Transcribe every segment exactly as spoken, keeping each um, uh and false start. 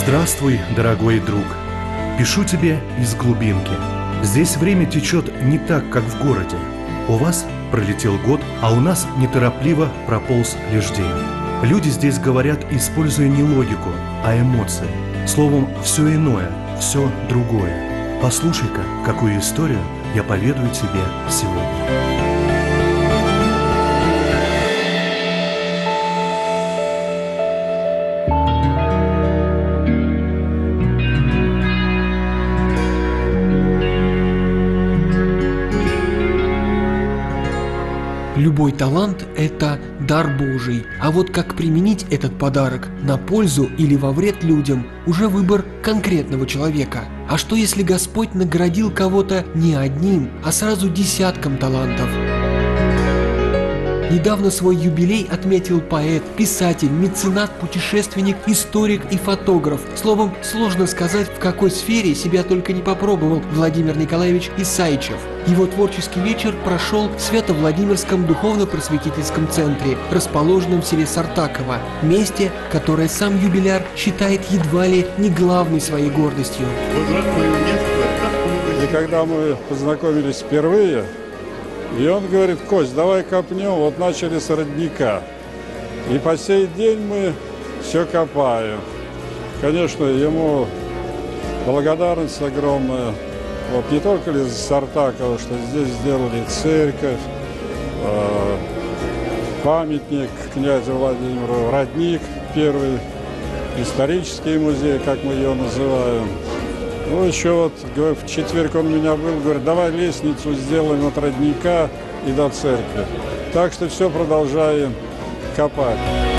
Здравствуй, дорогой друг. Пишу тебе из глубинки. Здесь время течет не так, как в городе. У вас пролетел год, а у нас неторопливо прополз лишь день. Люди здесь говорят, используя не логику, а эмоции. Словом, все иное, все другое. Послушай-ка, какую историю я поведаю тебе сегодня. Любой талант – это дар Божий, а вот как применить этот подарок на пользу или во вред людям – уже выбор конкретного человека. А что если Господь наградил кого-то не одним, а сразу десятком талантов? Недавно свой юбилей отметил поэт, писатель, меценат, путешественник, историк и фотограф. Словом, сложно сказать, в какой сфере себя только не попробовал Владимир Николаевич Исайчев. Его творческий вечер прошел в Свято-Владимирском духовно-просветительском центре, расположенном в селе Сартаково, месте, которое сам юбиляр считает едва ли не главной своей гордостью. И когда мы познакомились впервые, и он говорит: Кость, давай копнем, вот начали с родника. И по сей день мы все копаем. Конечно, ему благодарность огромная. Вот не только из Сартакова, что здесь сделали церковь, э, памятник князю Владимиру, родник, первый исторический музей, как мы ее называем. Ну, еще вот в четверг он у меня был, говорит: давай лестницу сделаем от родника и до церкви. Так что все продолжаем копать.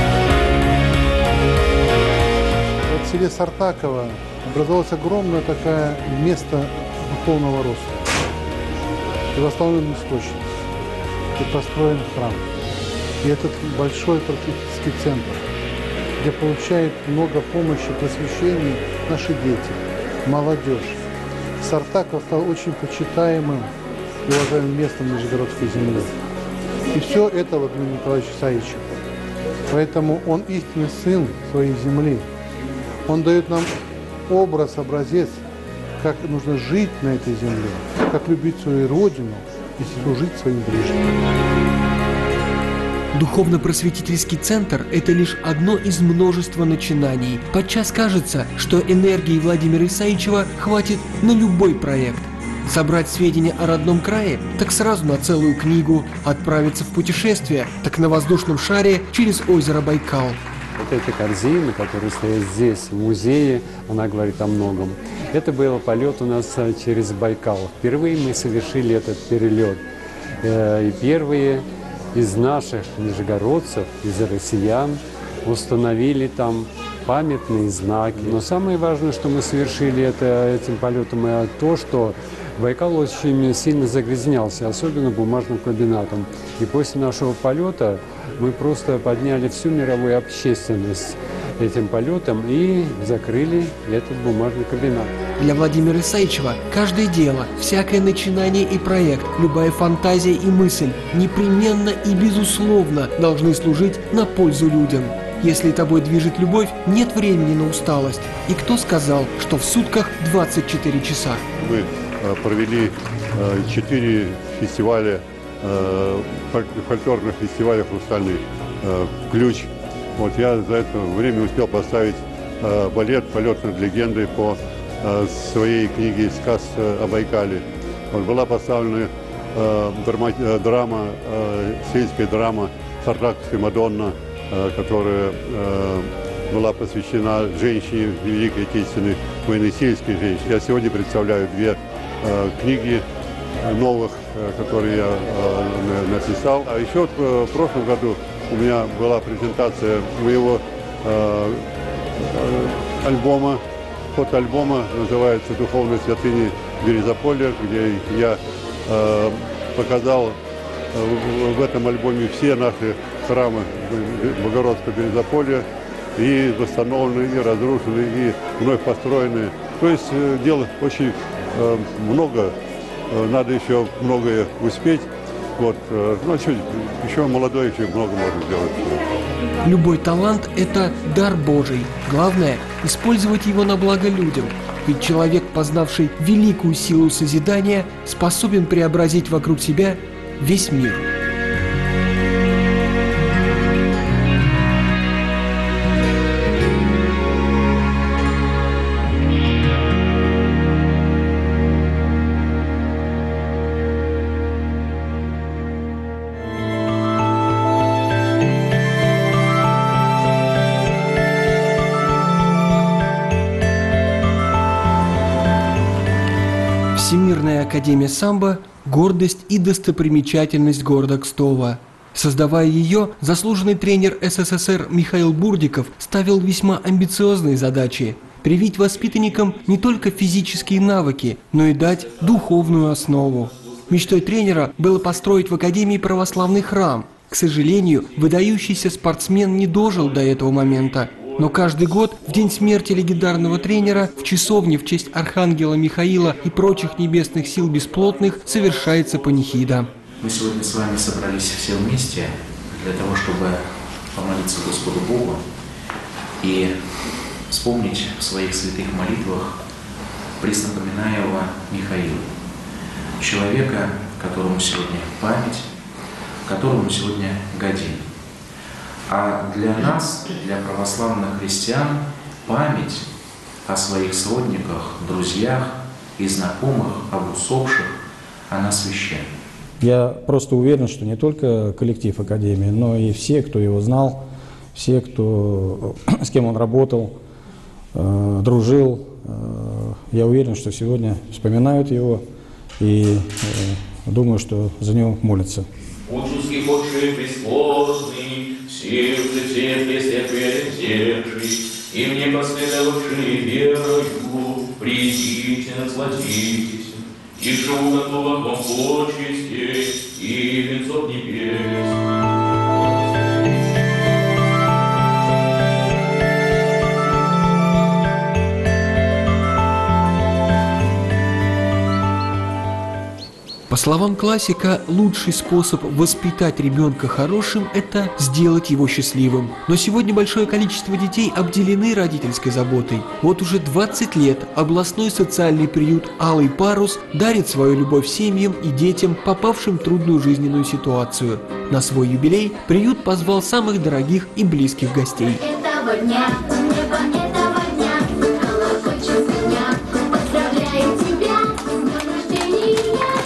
Вот в селе Сартаково образовалось огромное такое место духовного роста. И восстановлен источник. И построен храм. И этот большой просветительский центр, где получает много помощи, просвещения наши дети, молодежь. Сартаков стал очень почитаемым и уважаемым местом Нижегородской земли. И все это Владимир Николаевич Исайчев. Поэтому он истинный сын своей земли. Он дает нам образ, образец, как нужно жить на этой земле, как любить свою родину и служить своим ближним. Духовно-просветительский центр – это лишь одно из множества начинаний. Подчас кажется, что энергии Владимира Исайчева хватит на любой проект. Собрать сведения о родном крае – так сразу на целую книгу. Отправиться в путешествие – так на воздушном шаре через озеро Байкал. Вот эта корзина, которая стоит здесь, в музее, она говорит о многом. Это был полет у нас через Байкал. Впервые мы совершили этот перелет. И первые из наших нижегородцев, из россиян, установили там памятные знаки. Но самое важное, что мы совершили это, этим полетом, это то, что Байкал очень сильно загрязнялся, особенно бумажным комбинатом. И после нашего полета мы просто подняли всю мировую общественность этим полетом и закрыли этот бумажный комбинат. Для Владимира Исайчева каждое дело, всякое начинание и проект, любая фантазия и мысль непременно и безусловно должны служить на пользу людям. Если тобой движет любовь, нет времени на усталость. И кто сказал, что в сутках двадцать четыре часа? Мы провели четыре фестиваля, фольклорных фестиваля «Хрустальный ключ». Вот я за это время успел поставить балет «Полет над легендой» по своей книге «Сказ о Байкале». Вот была поставлена драма, драма сельская драма «Сартаковская Мадонна», которая была посвящена женщине Великой Отечественной войны, сельской женщине. Я сегодня представляю две книги новых, которые я написал. А еще в прошлом году у меня была презентация моего альбома, фотоальбома, называется «Духовная святыня Березополья», где я показал в этом альбоме все наши храмы Богородского Березополья, и восстановленные, и разрушенные, и вновь построенные. То есть дел очень много, надо еще многое успеть. Вот, ну, чуть, еще молодой, еще много можно сделать. Любой талант – это дар Божий. Главное – использовать его на благо людям. Ведь человек, познавший великую силу созидания, способен преобразить вокруг себя весь мир. Всемирная академия самбо – гордость и достопримечательность города Кстово. Создавая ее, заслуженный тренер СССР Михаил Бурдиков ставил весьма амбициозные задачи – привить воспитанникам не только физические навыки, но и дать духовную основу. Мечтой тренера было построить в академии православный храм. К сожалению, выдающийся спортсмен не дожил до этого момента. Но каждый год, в день смерти легендарного тренера, в часовне в честь архангела Михаила и прочих небесных сил бесплотных совершается панихида. Мы сегодня с вами собрались все вместе для того, чтобы помолиться Господу Богу и вспомнить в своих святых молитвах преснопоминаемого Михаила, человека, которому сегодня память, которому сегодня годин. А для нас, для православных христиан, память о своих сродниках, друзьях и знакомых, об усопших, она священна. Я просто уверен, что не только коллектив Академии, но и все, кто его знал, все, кто, с кем он работал, э, дружил, э, я уверен, что сегодня вспоминают его и э, думаю, что за него молятся. Учуски ходшие пресложный, всех детей Христе прелетевший, и мне последовавшие верою, придите, насладитесь, и живу готова к вам почести и венцов небес. По словам классика, лучший способ воспитать ребенка хорошим – это сделать его счастливым. Но сегодня большое количество детей обделены родительской заботой. Вот уже двадцать лет областной социальный приют «Алый парус» дарит свою любовь семьям и детям, попавшим в трудную жизненную ситуацию. На свой юбилей приют позвал самых дорогих и близких гостей. Этого дня, этого дня, колокольчик дня, поздравляю тебя с днем рождения.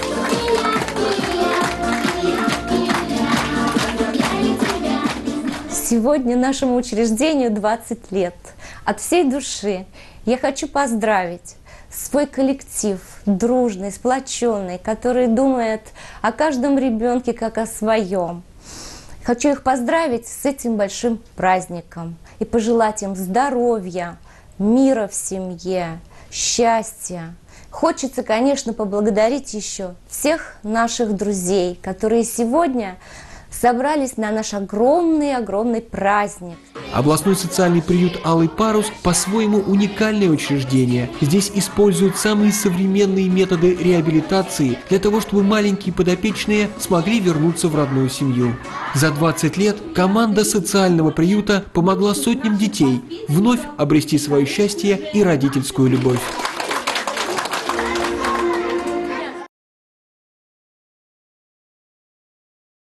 Сегодня нашему учреждению двадцать лет. От всей души я хочу поздравить свой коллектив, дружный, сплоченный, который думает о каждом ребенке как о своем. Хочу их поздравить с этим большим праздником и пожелать им здоровья, мира в семье, счастья. Хочется, конечно, поблагодарить еще всех наших друзей, которые сегодня собрались на наш огромный-огромный праздник. Областной социальный приют «Алый парус» по-своему уникальное учреждение. Здесь используют самые современные методы реабилитации для того, чтобы маленькие подопечные смогли вернуться в родную семью. За двадцать лет команда социального приюта помогла сотням детей вновь обрести свое счастье и родительскую любовь.